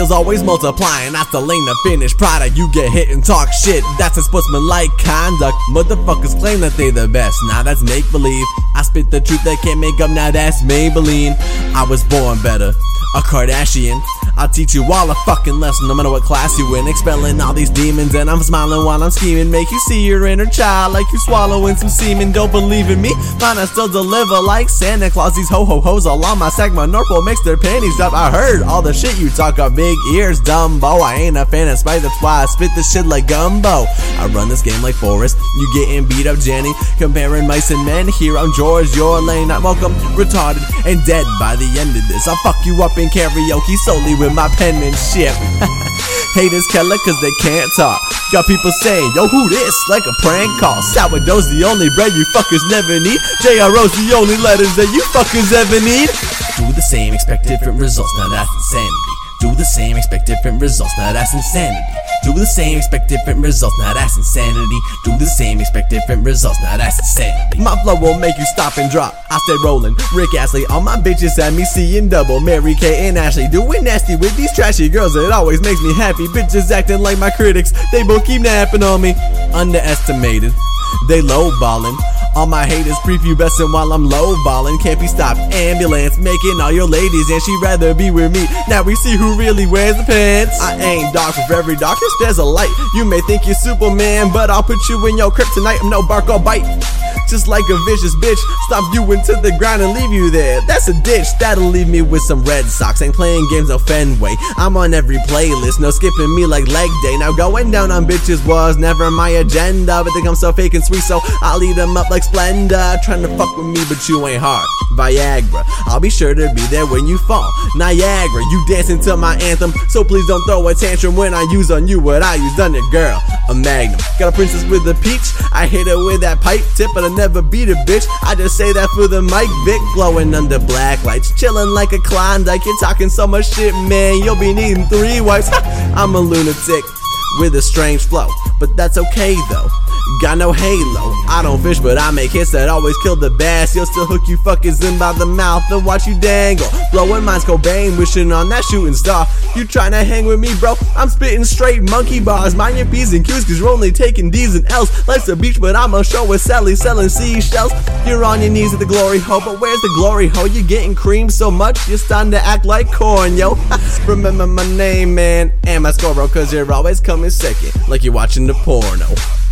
sales always multiplying. That's the lane to finish product. You get hit and talk shit, that's a sportsmanlike conduct. Motherfuckers claim that they the best, now that's make-believe. I spit the truth they can't make up, now that's Maybelline. I was born better, a Kardashian. I'll teach you all a fucking lesson, no matter what class you in. Expelling all these demons and I'm smiling while I'm scheming. Make you see your inner child like you swallowing some semen. Don't believe in me? Fine, I still deliver like Santa Claus. These ho-ho-hos all on my sack. My Norfolk makes their panties drop. I heard all the shit you talk of big ears, Dumbo. I ain't a fan of spice, that's why I spit this shit like gumbo. I run this game like Forrest, you getting beat up Jenny. Comparing mice and men, here I'm George, your lane. I'm welcome, retarded, and dead by the end of this. I'll fuck you up in karaoke solely with my penmanship. Haters Keller cause they can't talk. Got people saying, yo, who this? Like a prank call. Sourdough's the only bread you fuckers never need. JRO's the only letters that you fuckers ever need. Do the same, expect different results, now that's insanity. Do the same, expect different results, now that's insanity. Do the same, expect different results, now that's insanity. Do the same, expect different results, now that's insanity. My flow won't make you stop and drop, I stay rolling. Rick Astley, all my bitches at me seeing double. Mary Kay and Ashley doing nasty with these trashy girls. It always makes me happy. Bitches acting like my critics, they both keep napping on me. Underestimated, they lowballing. All my haters prepubescent while I'm lowballing. Can't be stopped, ambulance making all your ladies and she'd rather be with me. Now we see who really wears the pants. I ain't dark, for every darkness there's a light. You may think you're Superman, but I'll put you in your kryptonite. I'm no bark or bite, just like a vicious bitch. Stomp you into the ground and leave you there. That's a ditch, that'll leave me with some Red Sox. Ain't playing games no Fenway, I'm on every playlist. No skipping me like leg day. Now going down on bitches was never my agenda, but they come so fake and sweet, so I'll eat them up like Splenda. Trying to fuck with me but you ain't hard. Viagra, I'll be sure to be there when you fall. Niagara, you dancing to my anthem, so please don't throw a tantrum when I use on you what I used on your girl. A Magnum, got a princess with a peach. I hit her with that pipe tip, but I never beat a bitch. I just say that for the mic. Vic glowing under black lights, chilling like a Klondike. You're talking so much shit, man, you'll be needing 3 wipes. I'm a lunatic with a strange flow, but that's okay though. Got no halo, I don't fish but I make hits that always kill the bass. You'll still hook you fuckers in by the mouth and watch you dangle. Blowing minds Cobain, wishing on that shooting star. You tryna hang with me, bro? I'm spitting straight monkey bars. Mind your P's and Q's cause you're only taking D's and L's. Life's a beach but I'm a show with Sally selling seashells. You're on your knees at the glory hole, but where's the glory hole? You're getting creamed so much you're starting to act like corn, yo. Remember my name, man, and my score, bro, cause you're always coming second like you're watching the porno.